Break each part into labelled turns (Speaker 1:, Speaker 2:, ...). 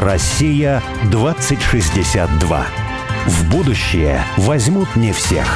Speaker 1: Россия 2062. В будущее возьмут не всех.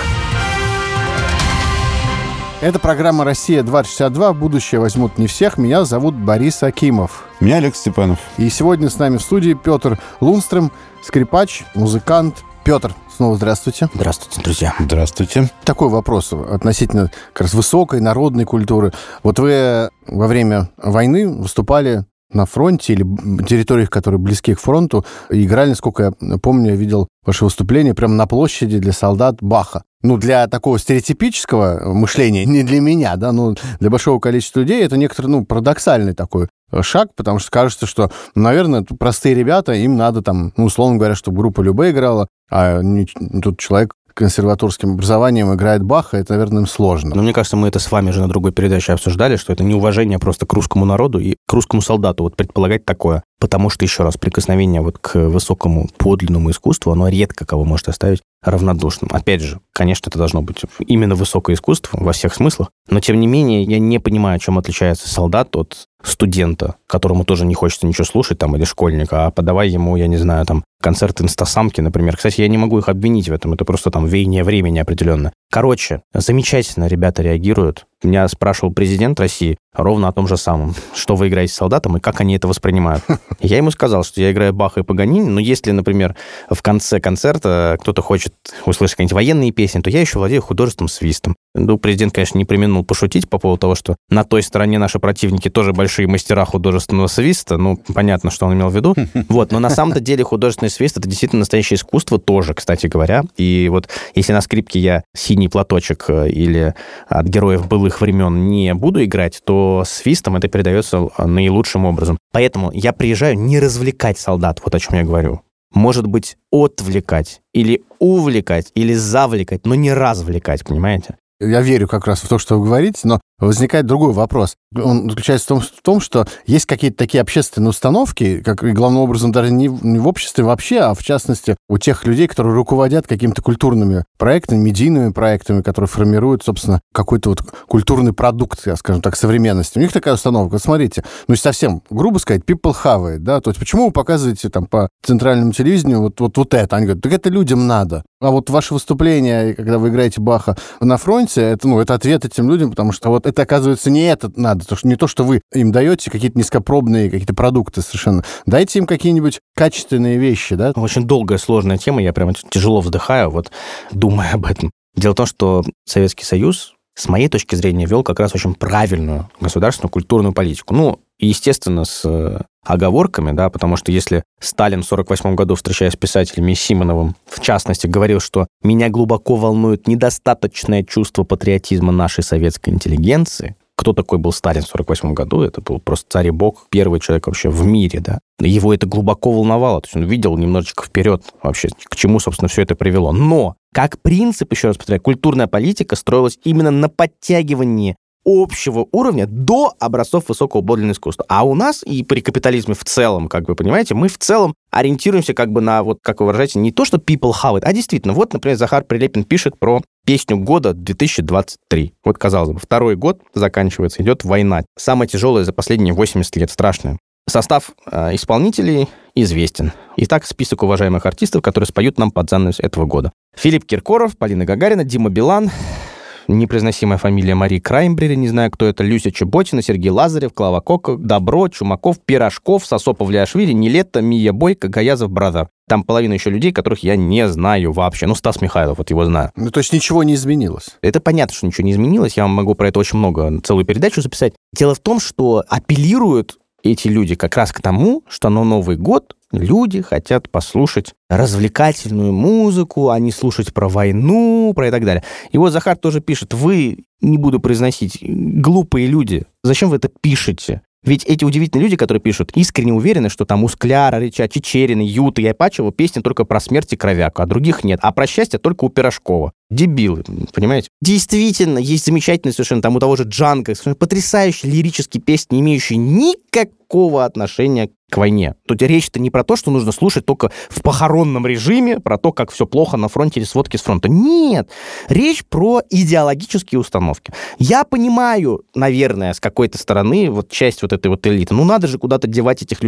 Speaker 2: Это программа «Россия-2062». В будущее возьмут не всех. Меня зовут Борис Акимов.
Speaker 3: Меня Олег Степанов.
Speaker 2: И сегодня с нами в студии Петр Лунстрем, скрипач, музыкант. Петр, снова здравствуйте.
Speaker 4: Здравствуйте, друзья.
Speaker 3: Здравствуйте.
Speaker 2: Такой вопрос относительно как раз высокой народной культуры. Вот вы во время войны выступали на фронте или территориях, которые близки к фронту, и играли, насколько я помню, я видел ваше выступление прямо на площади для солдат Баха. Ну, для такого стереотипического мышления, не для меня, да, но для большого количества людей это некоторый, парадоксальный такой шаг, потому что кажется, что, наверное, простые ребята, им надо там, условно говоря, чтобы группа Любэ играла, а тут человек консерваторским образованием играет Баха, это, наверное, им сложно.
Speaker 4: Но мне кажется, мы это с вами же на другой передаче обсуждали, что это неуважение просто к русскому народу и к русскому солдату, вот предполагать такое. Потому что, еще раз, прикосновение вот к высокому подлинному искусству, оно редко кого может оставить равнодушным. Опять же, конечно, это должно быть именно высокое искусство во всех смыслах, но, тем не менее, я не понимаю, чем отличается солдат от студента, которому тоже не хочется ничего слушать, там, или школьника, а подавай ему, я не знаю, там, концерт инстасамки, например. Кстати, я не могу их обвинить в этом, это просто там веяние времени определенно. Короче, замечательно ребята реагируют. Меня спрашивал президент России ровно о том же самом, что вы играете с солдатом и как они это воспринимают. Я ему сказал, что я играю Баха и Паганини, но если, например, в конце концерта кто-то хочет услышать какие-нибудь военные песни, то я еще владею художественным свистом. Ну, президент, конечно, не преминул пошутить по поводу того, что на той стороне наши противники тоже большие мастера художественного свиста. Ну, понятно, что он имел в виду. Вот, но на самом-то деле художественный свист — это действительно настоящее искусство тоже, кстати говоря. И вот если на скрипке я «Синий платочек» или от героев былых времен не буду играть, то свистом это передается наилучшим образом. Поэтому я приезжаю не развлекать солдат, вот о чем я говорю. Может быть, отвлекать, или увлекать, или завлекать, но не развлекать, понимаете?
Speaker 2: Я верю как раз в то, что вы говорите, но возникает другой вопрос. Он заключается в том, что есть какие-то такие общественные установки, как и главным образом даже не в обществе вообще, а в частности у тех людей, которые руководят какими-то культурными проектами, медийными проектами, которые формируют, собственно, какой-то вот культурный продукт, скажем так, современности. У них такая установка. Вот смотрите, если совсем грубо сказать, people have it, да, то есть почему вы показываете там по центральному телевидению вот это? Они говорят, так это людям надо. А вот ваше выступление, когда вы играете Баха на фронте, это ответ этим людям, потому что вот это, оказывается, не это надо. Не то, что вы им даете какие-то низкопробные какие-то продукты совершенно. Дайте им какие-нибудь качественные вещи, да?
Speaker 4: Очень долгая, сложная тема, я прямо тяжело вздыхаю, вот думая об этом. Дело в том, что Советский Союз, с моей точки зрения, вел как раз очень правильную государственную культурную политику. Ну, естественно, с оговорками, да, потому что если Сталин в 1948 году, встречаясь с писателями и Симоновым, в частности, говорил, что «меня глубоко волнует недостаточное чувство патриотизма нашей советской интеллигенции», кто такой был Сталин в 1948 году? Это был просто царь и бог, первый человек вообще в мире, да. Его это глубоко волновало, то есть он видел немножечко вперед вообще, к чему, собственно, все это привело. Но, как принцип, еще раз повторяю, культурная политика строилась именно на подтягивании общего уровня до образцов высокого подлинного искусства. А у нас и при капитализме в целом, как вы понимаете, мы в целом ориентируемся как бы на, вот как вы выражаете, не то, что people have it, а действительно, вот, например, Захар Прилепин пишет про песню года 2023. Вот, казалось бы, второй год заканчивается, идет война. Самая тяжелая за последние 80 лет, страшная. Состав исполнителей известен. Итак, список уважаемых артистов, которые споют нам под занавес этого года. Филипп Киркоров, Полина Гагарина, Дима Билан, непроизносимая фамилия Марии Краймбрери, не знаю, кто это, Люся Чеботина, Сергей Лазарев, Клава Кока, Добро, Чумаков, Пирожков, Сосопов Лиашвили, Нилетто, Мия Бойко, Гаязов, Бразер. Там половина еще людей, которых я не знаю вообще. Ну, Стас Михайлов, вот его знаю.
Speaker 2: Ну, то есть ничего не изменилось?
Speaker 4: Это понятно, что ничего не изменилось. Я вам могу про это очень много, целую передачу записать. Дело в том, что апеллируют эти люди как раз к тому, что на Новый год люди хотят послушать развлекательную музыку, а не слушать про войну, про и так далее. И вот Захар тоже пишет, вы, не буду произносить, глупые люди, зачем вы это пишете? Ведь эти удивительные люди, которые пишут, искренне уверены, что там у Скляра, Рича, Чичерина, Юты и Айпачева песни только про смерть и кровяку, а других нет. А про счастье только у Пирожкова. Дебилы, понимаете? Действительно, есть замечательные совершенно, там у того же Джанго, совершенно потрясающие лирические песни, не имеющие никакого отношения к войне. Тут речь-то не про то, что нужно слушать только в похоронном режиме, про то, как все плохо на фронте или сводки с фронта. Нет, речь про идеологические установки. Я понимаю, наверное, с какой-то стороны, вот часть вот этой вот элиты, ну надо же куда-то девать этих людей.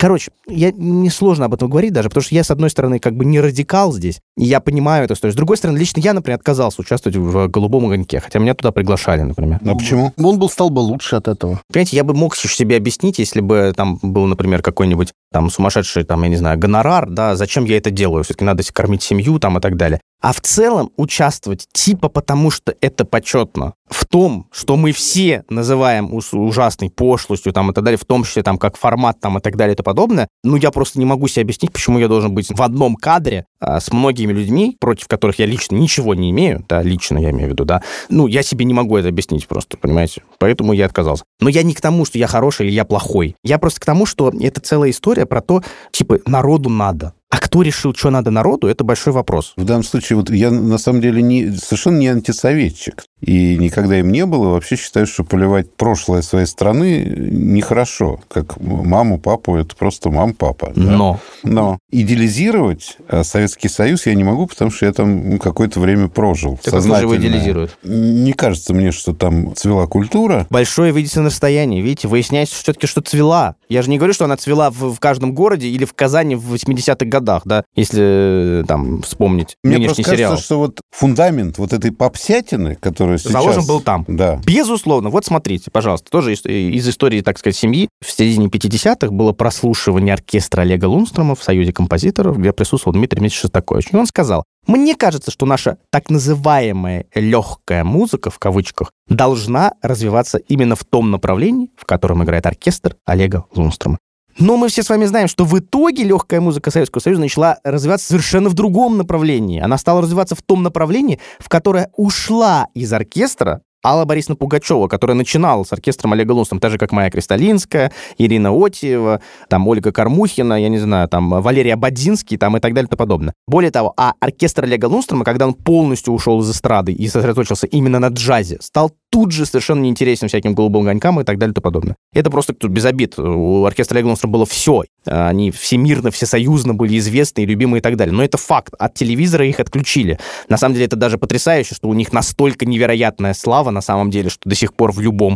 Speaker 4: Короче, мне сложно об этом говорить даже, потому что я, с одной стороны, как бы не радикал здесь, и я понимаю эту историю. С другой стороны, лично я, например, отказался участвовать в «Голубом огоньке», хотя меня туда приглашали, например.
Speaker 2: А почему? Он стал бы лучше от этого.
Speaker 4: Понимаете, я бы мог себе объяснить, если бы там был, например, какой-нибудь там сумасшедший, там, я не знаю, гонорар, да, зачем я это делаю, все-таки надо кормить семью там и так далее. А в целом участвовать типа потому, что это почетно, в том, что мы все называем ужасной пошлостью там и так далее, в том числе там как формат там и так далее и тому подобное, ну я просто не могу себе объяснить, почему я должен быть в одном кадре с многими людьми, против которых я лично ничего не имею, да, лично я имею в виду, да, ну я себе не могу это объяснить просто, понимаете, поэтому я отказался. Но я не к тому, что я хороший или я плохой, я просто к тому, что это целая история про то, типа, народу надо. А кто решил, что надо народу, это большой вопрос.
Speaker 3: В данном случае, вот я на самом деле совершенно не антисоветчик. И никогда им не было. Вообще считаю, что поливать прошлое своей страны нехорошо. Как маму, папу, это просто мама-папа. Да? Но идеализировать Советский Союз я не могу, потому что я там какое-то время прожил.
Speaker 4: Так кто же его идеализирует?
Speaker 3: Не кажется мне, что там цвела культура.
Speaker 4: Большое видите расстояние. Видите, выясняется все-таки, что цвела. Я же не говорю, что она цвела в каждом городе или в Казани в 80-х годах, да, если там вспомнить
Speaker 3: мне
Speaker 4: нынешний
Speaker 3: просто
Speaker 4: сериал.
Speaker 3: Кажется, что вот фундамент вот этой попсятины, которая сейчас...
Speaker 4: заложен был там.
Speaker 3: Да.
Speaker 4: Безусловно. Вот смотрите, пожалуйста, тоже из истории, так сказать, семьи. В середине 50-х было прослушивание оркестра Олега Лунстрома в Союзе композиторов, где присутствовал Дмитрий Дмитриевич Шостакович. И он сказал: мне кажется, что наша так называемая легкая музыка, в кавычках, должна развиваться именно в том направлении, в котором играет оркестр Олега Лунстрома. Но мы все с вами знаем, что в итоге легкая музыка Советского Союза начала развиваться совершенно в другом направлении. Она стала развиваться в том направлении, в которое ушла из оркестра Алла Борисовна Пугачева, которая начинала с оркестром Олега Лунстрома, так же, как Майя Кристалинская, Ирина Отиева, там, Ольга Кормухина, я не знаю, там, Валерий Ободзинский, там, и так далее и тому подобное. Более того, оркестр Олега Лунстрома, когда он полностью ушел из эстрады и сосредоточился именно на джазе, стал тут же совершенно неинтересен всяким голубым огонькам и так далее и тому подобное. Это просто тут без обид. У оркестра Олега Лунстрома было все. Они всемирно, всесоюзно были известны и любимы и так далее. Но это факт. От телевизора их отключили. На самом деле это даже потрясающе, что у них настолько невероятная слава на самом деле, что до сих пор в любом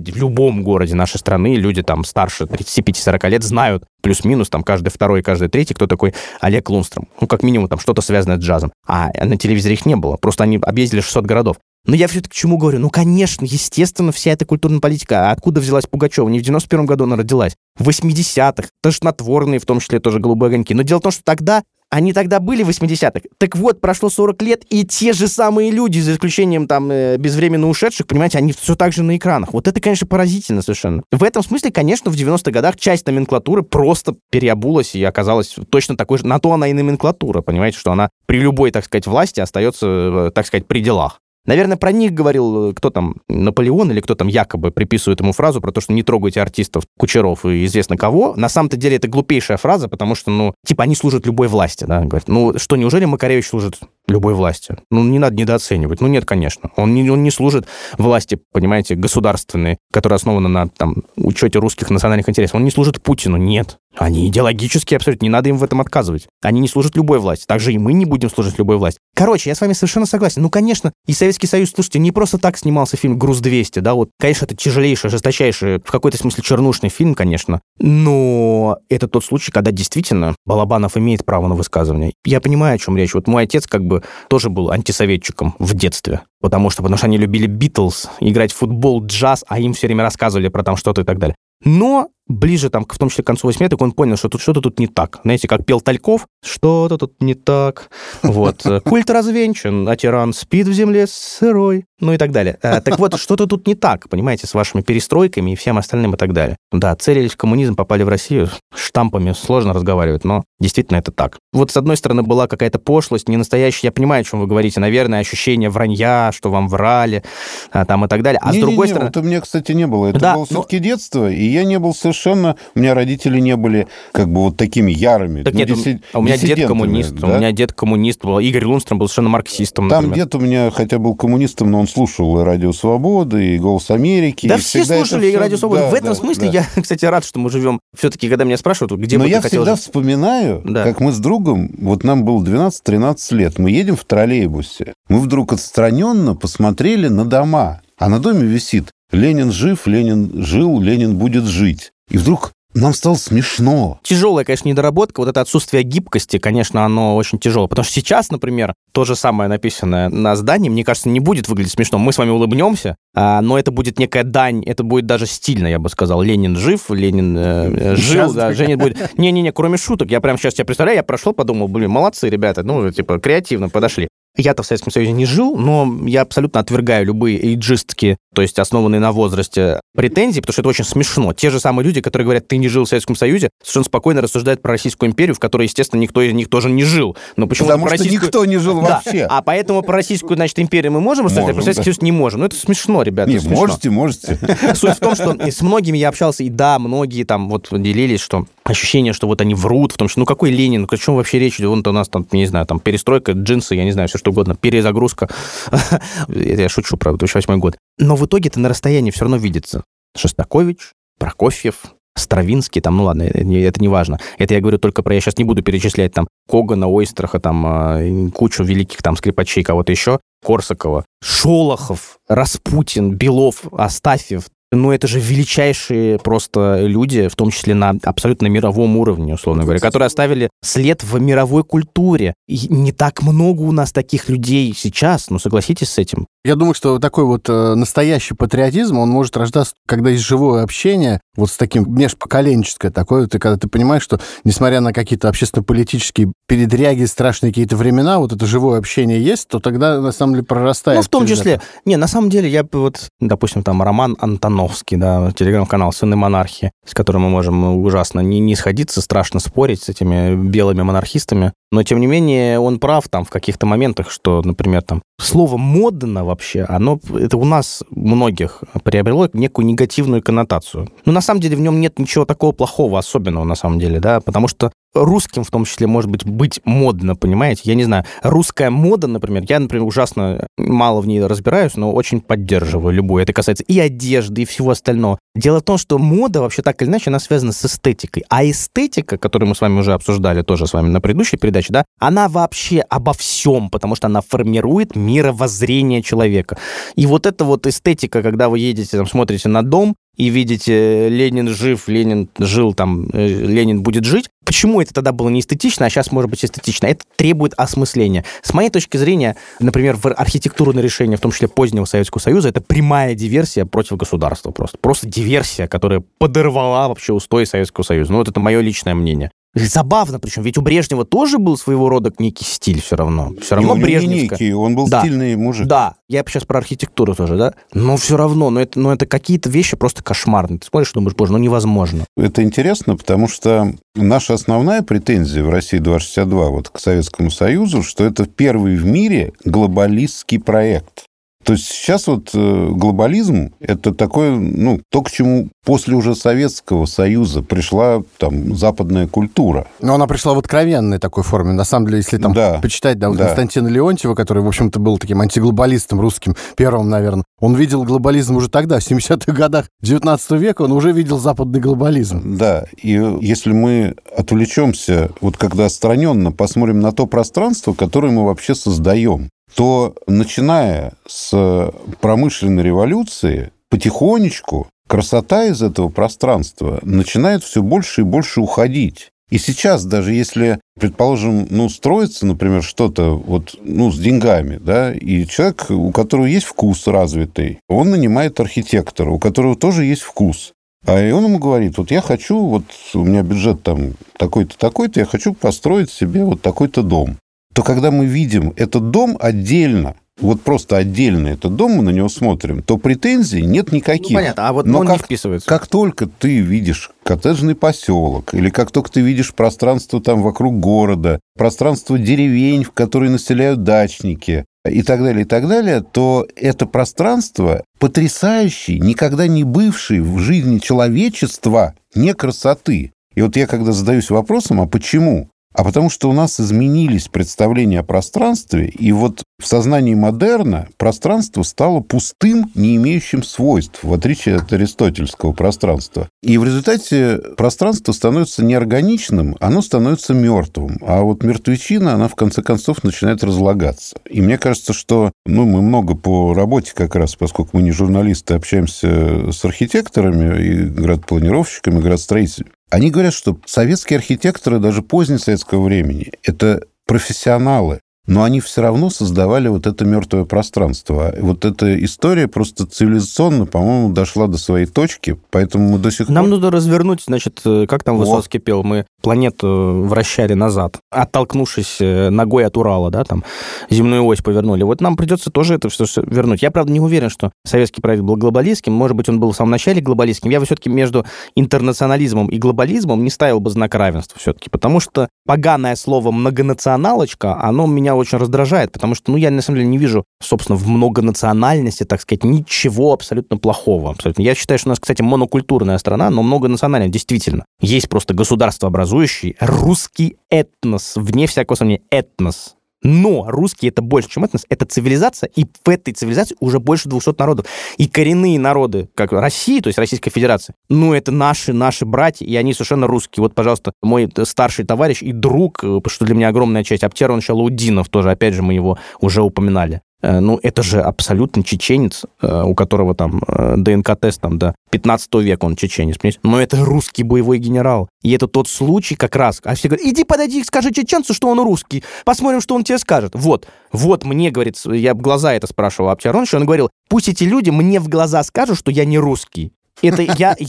Speaker 4: городе нашей страны люди там старше 35-40 лет знают плюс-минус там каждый второй, каждый третий, кто такой Олег Лунстром. Ну, как минимум там что-то связанное с джазом. А на телевизоре их не было. Просто они объездили 600 городов. Но я все-таки к чему говорю? Ну, конечно, естественно, вся эта культурная политика. А откуда взялась Пугачева? Не в 91-м году она родилась. В 80-х. Тошнотворные, в том числе, тоже голубые огоньки. Но дело в том, что они тогда были в 80-х. Так вот, прошло 40 лет, и те же самые люди, за исключением там безвременно ушедших, понимаете, они все так же на экранах. Вот это, конечно, поразительно совершенно. В этом смысле, конечно, в 90-х годах часть номенклатуры просто переобулась и оказалась точно такой же. На то она и номенклатура, понимаете, что она при любой, так сказать, власти остается, так сказать, при делах. Наверное, про них говорил кто там, Наполеон или кто там якобы приписывает ему фразу про то, что не трогайте артистов, кучеров и известно кого. На самом-то деле это глупейшая фраза, потому что, они служат любой власти, да, говорят. Что, неужели Макаревич служит любой власти? Не надо недооценивать. Нет, конечно. Он не служит власти, понимаете, государственной, которая основана на учете русских национальных интересов. Он не служит Путину, нет. Они идеологически абсолютно, не надо им в этом отказывать. Они не служат любой власти. Также и мы не будем служить любой власти. Короче, я с вами совершенно согласен. Конечно, и Советский Союз, слушайте, не просто так снимался фильм «Груз-200», да, конечно, это тяжелейший, жесточайший, в какой-то смысле чернушный фильм, конечно, но это тот случай, когда действительно Балабанов имеет право на высказывание. Я понимаю, о чем речь. Вот мой отец тоже был антисоветчиком в детстве, потому что они любили Битлз, играть в футбол, джаз, а им все время рассказывали про там что-то и так далее. Но ближе, в том числе к концу 80-х, он понял, что что-то тут не так. Знаете, как пел Тальков, что-то тут не так. Вот. Культ развенчан, а тиран спит в земле сырой. И так далее. Так вот, что-то тут не так, понимаете, с вашими перестройками и всем остальным и так далее. Да, целились в коммунизм, попали в Россию, штампами сложно разговаривать, но действительно это так. Вот с одной стороны была какая-то пошлость, не настоящая, я понимаю, о чем вы говорите, наверное, ощущение вранья, что вам врали, там и так далее. А с другой стороны...
Speaker 3: Это у меня, кстати, не было. Это было все-таки детство, и я не был совершенно... У меня родители не были такими ярыми.
Speaker 4: Так нет, у меня дед коммунист, да? У меня дед коммунист был, Игорь Лунстром был совершенно марксистом,
Speaker 3: например. Там дед у меня хотя был коммунистом, но он слушал и «Радио Свободы», и «Голос Америки».
Speaker 4: Да, все слушали и «Радио Свободы». В этом смысле я, кстати, рад, что мы живем. Все-таки, когда меня спрашивают, где бы ты хотел...
Speaker 3: Но я всегда вспоминаю, как мы с другом, нам было 12-13 лет, мы едем в троллейбусе, мы вдруг отстраненно посмотрели на дома, а на доме висит «Ленин жив, Ленин жил, Ленин будет жить». И вдруг нам стало смешно.
Speaker 4: Тяжелая, конечно, недоработка. Вот это отсутствие гибкости, конечно, оно очень тяжелое. Потому что сейчас, например, то же самое написанное на здании, мне кажется, не будет выглядеть смешно. Мы с вами улыбнемся, но это будет некая дань, это будет даже стильно, я бы сказал. Ленин жив, Ленин жил, да, Женя будет... Не-не-не, кроме шуток. Я прямо сейчас себя представляю, я прошел, подумал, блин, молодцы, ребята, ну, типа, креативно подошли. Я-то в Советском Союзе не жил, но я абсолютно отвергаю любые эйджистские, то есть основанные на возрасте, претензии, потому что это очень смешно. Те же самые люди, которые говорят, ты не жил в Советском Союзе, совершенно спокойно рассуждают про Российскую империю, в которой, естественно, никто из них тоже не жил. Но почему
Speaker 3: Потому что никто не жил вообще.
Speaker 4: А поэтому про Российскую, значит, империю мы можем рассуждать, а про Советский Союз не можем. Ну, это смешно, ребята.
Speaker 3: Не, можете.
Speaker 4: Суть в том, что с многими я общался, и да, многие там вот делились, что ощущение, что вот они врут, в том, что ну какой Ленин, о чем вообще речь идет? Вон у нас там, не знаю, там перестройка, джинсы, я не знаю, все что угодно, перезагрузка. Я шучу, правда, 2008 год. Но в итоге это на расстоянии все равно видится. Шостакович, Прокофьев, Стравинский, там, ну ладно, это не важно. Это я говорю только про, я сейчас не буду перечислять там Когана, Ойстраха, там, кучу великих там скрипачей, кого-то еще, Корсакова, Шолохов, Распутин, Белов, Астафьев. Ну, это же величайшие просто люди, в том числе на абсолютно мировом уровне, условно говоря, которые оставили след в мировой культуре. И не так много у нас таких людей сейчас, ну, согласитесь с этим.
Speaker 2: Я думаю, что такой вот настоящий патриотизм, он может рождаться, когда есть живое общение, вот с таким межпоколенческое такое, когда ты понимаешь, что, несмотря на какие-то общественно-политические передряги, страшные какие-то времена, вот это живое общение есть, то тогда, на самом деле, прорастает.
Speaker 4: Ну, в том числе. Не, на самом деле, я вот, допустим, там, Роман Антоновский, да, телеграм-канал «Сыны монархии», с которым мы можем ужасно не сходиться, страшно спорить с этими белыми монархистами, но, тем не менее, он прав там в каких-то моментах, что, например, там, слово «модно» вообще, это у нас многих приобрело некую негативную коннотацию. Но на самом деле в нем нет ничего такого плохого особенного, на самом деле, да, потому что русским в том числе может быть модно, понимаете? Я не знаю, русская мода, например, я, например, ужасно мало в ней разбираюсь, но очень поддерживаю любую. Это касается и одежды, и всего остального. Дело в том, что мода вообще так или иначе, она связана с эстетикой. А эстетика, которую мы с вами уже обсуждали тоже с вами на предыдущей передаче, да, она вообще обо всем, потому что она формирует мировоззрение человека. И вот эта вот эстетика, когда вы едете, там, смотрите на дом, и видите, Ленин жив, Ленин жил, там, Ленин будет жить. Почему это тогда было не эстетично, а сейчас может быть эстетично? Это требует осмысления. С моей точки зрения, например, архитектурное решение, в том числе позднего Советского Союза, это прямая диверсия против государства просто. Просто диверсия, которая подорвала вообще устои Советского Союза. Ну, вот это мое личное мнение. Забавно, причем, ведь у Брежнева тоже был своего рода некий стиль все равно. Все равно Брежневская.
Speaker 3: Он был стильный мужик.
Speaker 4: Да, я сейчас про архитектуру тоже, да? Но все равно, это какие-то вещи просто кошмарные. Ты смотришь и думаешь, боже, невозможно.
Speaker 3: Это интересно, потому что наша основная претензия в России 262 вот к Советскому Союзу, что это первый в мире глобалистский проект. То есть сейчас вот глобализм – это такое, то, к чему после уже Советского Союза пришла там западная культура.
Speaker 2: Но она пришла в откровенной такой форме. На самом деле, если там почитать Константина Леонтьева, который, в общем-то, был таким антиглобалистом русским, первым, наверное, он видел глобализм уже тогда, в 70-х годах 19 века, он уже видел западный глобализм.
Speaker 3: Да, и если мы отвлечемся, вот когда отстраненно посмотрим на то пространство, которое мы вообще создаем, то, начиная с промышленной революции, потихонечку красота из этого пространства начинает все больше и больше уходить. И сейчас, даже если, предположим, строится, например, что-то с деньгами, да, и человек, у которого есть вкус развитый, он нанимает архитектора, у которого тоже есть вкус. И он ему говорит, я хочу, у меня бюджет там такой-то, такой-то, я хочу построить себе вот такой-то дом. То когда мы видим этот дом отдельно, просто отдельно этот дом, мы на него смотрим, то претензий нет никаких.
Speaker 4: Понятно, он не вписывается.
Speaker 3: Как только ты видишь коттеджный поселок, или как только ты видишь пространство там вокруг города, пространство деревень, в которые населяют дачники, и так далее, то это пространство потрясающей, никогда не бывшей в жизни человечества не красоты. И я когда задаюсь вопросом, а почему? А потому что у нас изменились представления о пространстве, и в сознании модерна пространство стало пустым, не имеющим свойств, в отличие от аристотельского пространства. И в результате пространство становится неорганичным, оно становится мертвым. А мертвечина, она в конце концов начинает разлагаться. И мне кажется, что мы много по работе как раз, поскольку мы не журналисты, общаемся с архитекторами и градопланировщиками, градостроителями. Они говорят, что советские архитекторы даже позднесоветского времени – это профессионалы, но они все равно создавали вот это мертвое пространство. Вот эта история просто цивилизационно, по-моему, дошла до своей точки, поэтому мы до сих пор...
Speaker 4: Нам нужно развернуть, значит, как там Высоцкий пел, мы планету вращали назад, оттолкнувшись ногой от Урала, да, там, земную ось повернули. Вот нам придется тоже это все вернуть. Я, правда, не уверен, что советский проект был глобалистским, может быть, он был в самом начале глобалистским. Я бы все-таки между интернационализмом и глобализмом не ставил бы знак равенства все-таки, потому что поганое слово «многонационалочка», оно меня очень раздражает, потому что, я на самом деле не вижу, собственно, в многонациональности, так сказать, ничего абсолютно плохого. Абсолютно. Я считаю, что у нас, кстати, монокультурная страна, но многонациональная, действительно. Есть просто государствообразующий русский этнос, вне всякого сомнения, этнос. Но русский это больше, чем этнос, это цивилизация, и в этой цивилизации уже больше 200 народов. И коренные народы, как Россия, то есть Российская Федерация, это наши братья, и они совершенно русские. Вот, пожалуйста, мой старший товарищ и друг, что для меня огромная честь, Аптер Алаудинов тоже, опять же, мы его уже упоминали. Это же абсолютно чеченец, у которого там ДНК-тест там, до 15 века он чеченец, понимаете? Но это русский боевой генерал. И это тот случай как раз. А все говорят, иди подойди, скажи чеченцу, что он русский. Посмотрим, что он тебе скажет. Вот мне, говорит, я в глаза это спрашивал Аптер Алаудинович, он говорил, пусть эти люди мне в глаза скажут, что я не русский. Это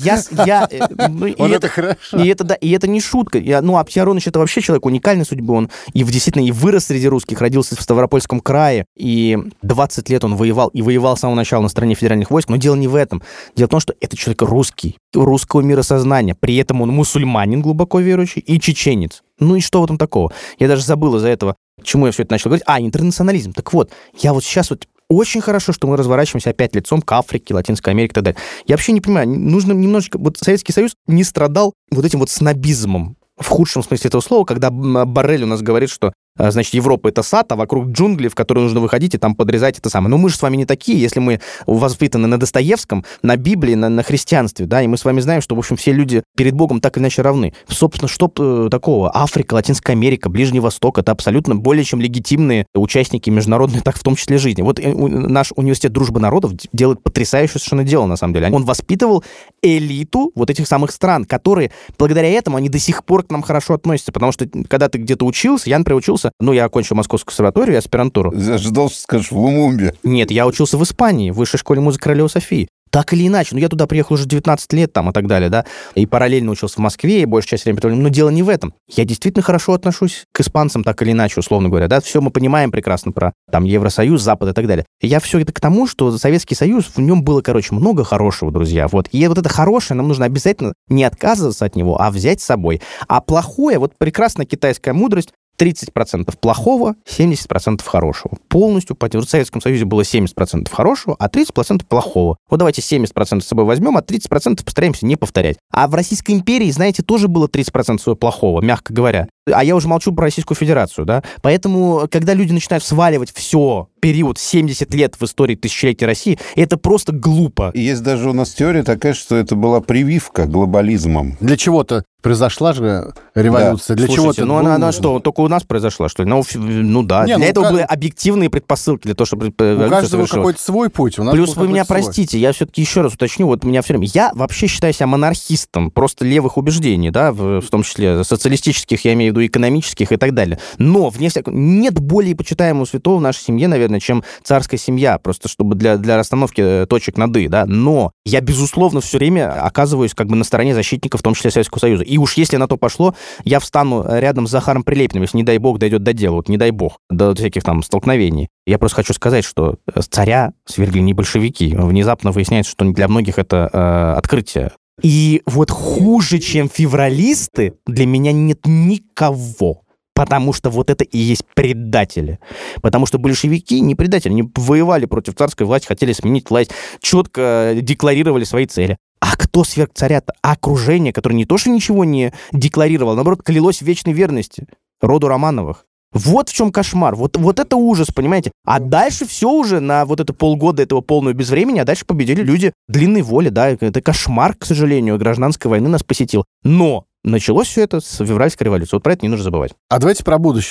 Speaker 2: это хорошо.
Speaker 4: И это не шутка. Аптер Алаудинович это вообще человек уникальной судьбы. Он действительно и вырос среди русских, родился в Ставропольском крае, и 20 лет он воевал с самого начала на стороне федеральных войск. Но дело не в этом. Дело в том, что это человек русский, русского миросознания. При этом он мусульманин, глубоко верующий, и чеченец. И что в этом такого? Я даже забыл из-за этого, к чему я все это начал говорить. Интернационализм. Так вот, я вот сейчас очень хорошо, что мы разворачиваемся опять лицом к Африке, Латинской Америке и так далее. Я вообще не понимаю, нужно немножечко... Советский Союз не страдал этим снобизмом, в худшем смысле этого слова, когда Боррель у нас говорит, что, значит, Европа — это сад, а вокруг джунгли, в которые нужно выходить и там подрезать это самое. Но мы же с вами не такие, если мы воспитаны на Достоевском, на Библии, на христианстве, да, и мы с вами знаем, что, в общем, все люди перед Богом так или иначе равны. Собственно, что такого? Африка, Латинская Америка, Ближний Восток — это абсолютно более чем легитимные участники международной, так в том числе жизни. Вот наш университет дружбы народов делает потрясающее совершенно дело, на самом деле. Он воспитывал элиту этих самых стран, которые, благодаря этому, они до сих пор к нам хорошо относятся, потому что, когда ты где-то учился, я, например, учился, я окончил Московскую консерваторию, аспирантуру.
Speaker 3: Я ожидал, что скажешь, в Лумумбе.
Speaker 4: Нет, я учился в Испании, в Высшей школе музыки Королевы Софии. Так или иначе, я туда приехал уже 19 лет там и так далее, да, и параллельно учился в Москве, и большую часть времени, но дело не в этом. Я действительно хорошо отношусь к испанцам, так или иначе, условно говоря, да, все мы понимаем прекрасно про там Евросоюз, Запад и так далее. И я все это к тому, что Советский Союз, в нем было, много хорошего, друзья, и это хорошее, нам нужно обязательно не отказываться от него, а взять с собой. А плохое, прекрасная китайская мудрость, 30% плохого, 70% хорошего. Полностью в Советском Союзе было 70% хорошего, а 30% плохого. Давайте 70% с собой возьмем, а 30% постараемся не повторять. А в Российской империи, знаете, тоже было 30% своего плохого, мягко говоря. А я уже молчу про Российскую Федерацию, да. Поэтому, когда люди начинают сваливать все, период 70 лет в истории тысячелетия России, это просто глупо.
Speaker 3: И есть даже у нас теория такая, что это была прививка глобализмом.
Speaker 2: Для чего-то произошла же революция.
Speaker 4: Да.
Speaker 2: Для
Speaker 4: Слушайте,
Speaker 2: чего-то...
Speaker 4: она что, только у нас произошла, что ли? Да. Для этого были объективные предпосылки для того, чтобы
Speaker 2: у каждого какой-то свой путь. У нас
Speaker 4: плюс вы меня простите, я все-таки еще раз уточню, меня все время... Я вообще считаю себя монархистом, просто левых убеждений, да, в том числе социалистических, я имею в виду экономических и так далее. Но, вне всякого... Нет более почитаемого святого в нашей семье, наверное, чем царская семья, просто чтобы для расстановки точек над «и», да. Но я, безусловно, все время оказываюсь на стороне защитников, в том числе Советского Союза. И уж если на то пошло, я встану рядом с Захаром Прилепиным, если, не дай бог, дойдет до дела, не дай бог, до всяких там столкновений. Я просто хочу сказать, что царя свергли не большевики. Внезапно выясняется, что для многих это открытие. И хуже, чем февралисты, для меня нет никого. Потому что это и есть предатели. Потому что большевики не предатели, они воевали против царской власти, хотели сменить власть, четко декларировали свои цели. А кто сверг царя-то? Окружение, которое не то, что ничего не декларировало, наоборот, клялось в вечной верности роду Романовых. Вот в чем кошмар, вот это ужас, понимаете? А дальше все уже на это полгода этого полного безвремени, а дальше победили люди длинной воли, да, это кошмар, к сожалению, гражданской войны нас посетил. Но началось все это с февральской революции. Про это не нужно забывать.
Speaker 2: А давайте про будущее.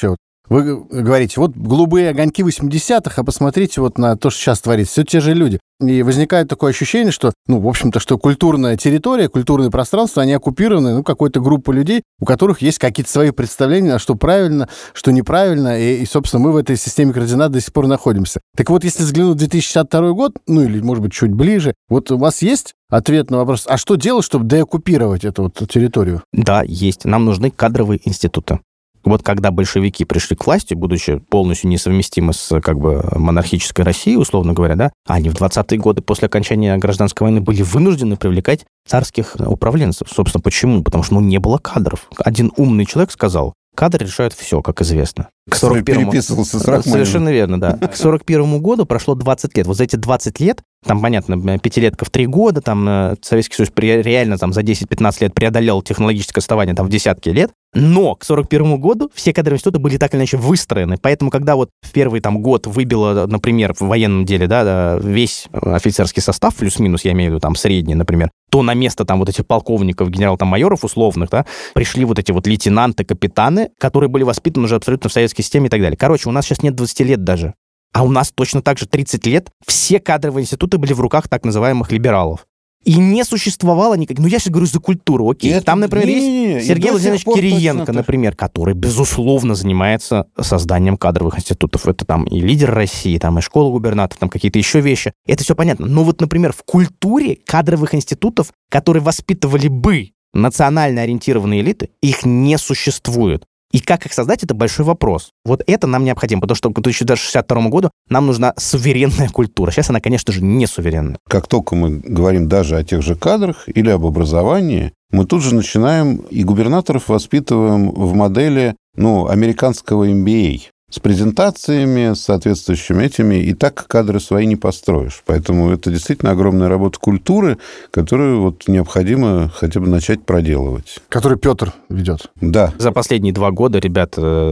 Speaker 2: вы говорите, вот голубые огоньки 80-х, а посмотрите вот на то, что сейчас творится. Все те же люди. И возникает такое ощущение, что, в общем-то, что культурная территория, культурное пространство, они оккупированы, какой-то группой людей, у которых есть какие-то свои представления, что правильно, что неправильно, и, собственно, мы в этой системе координат до сих пор находимся. Так вот, если взглянуть в 2062 год, или, может быть, чуть ближе, вот у вас есть ответ на вопрос, а что делать, чтобы деоккупировать эту вот территорию?
Speaker 4: Да, есть. Нам нужны кадровые институты. Вот когда большевики пришли к власти, будучи полностью несовместимы с монархической Россией, условно говоря, да, они в 20-е годы после окончания гражданской войны были вынуждены привлекать царских управленцев. Собственно, почему? Потому что не было кадров. Один умный человек сказал, кадры решают все, как известно. К 41-му...
Speaker 3: Переписывался с Рахманиным.
Speaker 4: Совершенно верно, да. К 41-му году прошло 20 лет. Вот за эти 20 лет, там, понятно, пятилетка в 3 года, там Советский Союз реально там за 10-15 лет преодолел технологическое отставание там в десятки лет, но к 41-му году все кадровые институты были так или иначе выстроены. Поэтому, когда вот в первый там год выбило, например, в военном деле, да, весь офицерский состав, плюс-минус, я имею в виду там средний, например, то на место там вот этих полковников, генерал-майоров условных, да, пришли вот эти вот лейтенанты, капитаны, которые были воспитаны уже абсолютно в советской системе и так далее. Короче, у нас сейчас нет 20 лет даже. А у нас точно так же 30 лет все кадровые институты были в руках так называемых либералов. И не существовало никаких... Я сейчас говорю за культуру, окей.
Speaker 3: Это...
Speaker 4: Там, например, есть Сергей Владимирович Кириенко, например, который, безусловно, занимается созданием кадровых институтов. Это там и лидер России, там и школа губернаторов, там какие-то еще вещи. Это все понятно. Но вот, например, в культуре кадровых институтов, которые воспитывали бы национально ориентированные элиты, их не существует. И как их создать, это большой вопрос. Вот это нам необходимо, потому что к 2062 году нам нужна суверенная культура. Сейчас она, конечно же, не суверенная.
Speaker 3: Как только мы говорим даже о тех же кадрах или об образовании, мы тут же начинаем и губернаторов воспитываем в модели, американского MBA. С презентациями, с соответствующими этими, и так кадры свои не построишь. Поэтому это действительно огромная работа культуры, которую вот необходимо хотя бы начать проделывать.
Speaker 2: Который Петр ведет.
Speaker 3: Да.
Speaker 4: За последние 2 года, ребят,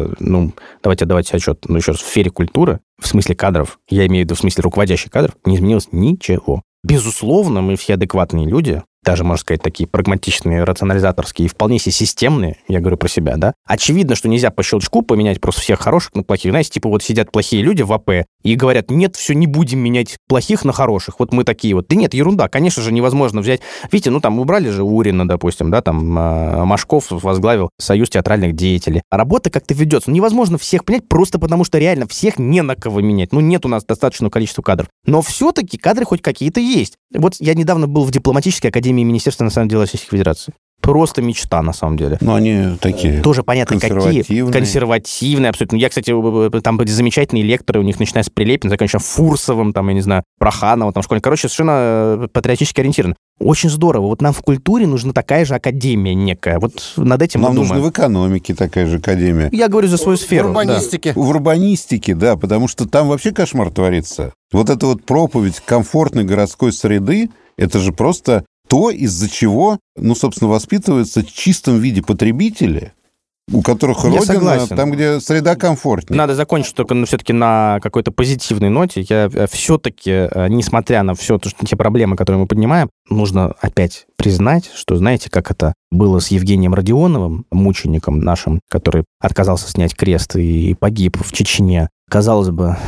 Speaker 4: давайте отчет, еще раз, в сфере культуры, в смысле кадров, я имею в виду в смысле руководящих кадров, не изменилось ничего. Безусловно, мы все адекватные люди, даже, можно сказать, такие прагматичные, рационализаторские и вполне себе системные, я говорю про себя, да. Очевидно, что нельзя по щелчку поменять просто всех хороших на плохих. Знаете, типа вот сидят плохие люди в АП и говорят, нет, все, не будем менять плохих на хороших. Вот мы такие вот. Да нет, ерунда, конечно же, невозможно взять. Видите, там убрали же Урина, допустим, да, там Машков возглавил Союз театральных деятелей. А работа как-то ведется. Невозможно всех понять просто потому, что реально всех не на кого менять. Нет у нас достаточного количества кадров. Но все-таки кадры хоть какие-то есть. Вот я недавно был в дипломатической академии Министерства иностранных дел Российской Федерации. Просто мечта, на самом деле.
Speaker 3: Но они такие
Speaker 4: тоже понятно, какие. Консервативные, абсолютно. Я, кстати, там были замечательные лекторы, у них начиная с Прилепина, заканчивая Фурсовым, там, я не знаю, Прохановым, там, школьник. Короче, совершенно патриотически ориентированы. Очень здорово. Вот нам в культуре нужна такая же академия некая. Вот над этим мы думаем.
Speaker 3: Нам нужна в экономике такая же академия.
Speaker 4: Я говорю за свою сферу.
Speaker 2: В урбанистике.
Speaker 3: Да. В урбанистике, да, потому что там вообще кошмар творится. Вот эта вот проповедь комфортной городской среды, это же просто то, из-за чего, собственно, воспитываются в чистом виде потребители, у которых родина там, где среда комфортнее.
Speaker 4: Надо закончить только все-таки на какой-то позитивной ноте. Я все-таки, несмотря на все те проблемы, которые мы поднимаем, нужно опять признать, что, знаете, как это было с Евгением Родионовым, мучеником нашим, который отказался снять крест и погиб в Чечне. Казалось бы,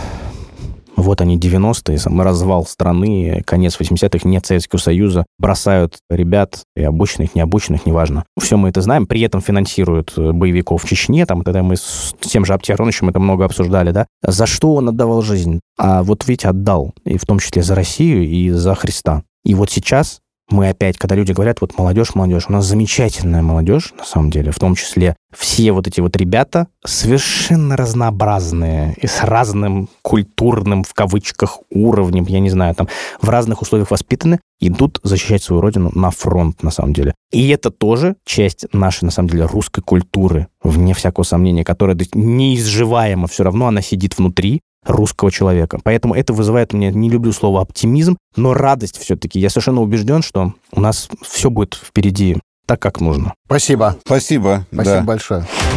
Speaker 4: вот они, 90-е, развал страны, конец 80-х, нет Советского Союза, бросают ребят, и обученных, необученных, неважно. Все мы это знаем, при этом финансируют боевиков в Чечне, там тогда мы с тем же Абтиароновичем это много обсуждали, да. За что он отдавал жизнь? А вот ведь отдал, и в том числе за Россию и за Христа. И вот сейчас мы опять, когда люди говорят, вот молодежь, у нас замечательная молодежь, на самом деле, в том числе все вот эти вот ребята совершенно разнообразные и с разным культурным, в кавычках, уровнем, я не знаю, там, в разных условиях воспитаны, идут защищать свою родину на фронт, на самом деле. И это тоже часть нашей, на самом деле, русской культуры, вне всякого сомнения, которая неизживаема, все равно она сидит внутри русского человека. Поэтому это вызывает у меня, не люблю слово оптимизм, но радость все-таки. Я совершенно убежден, что у нас все будет впереди так, как нужно.
Speaker 2: Спасибо.
Speaker 3: Спасибо
Speaker 2: большое.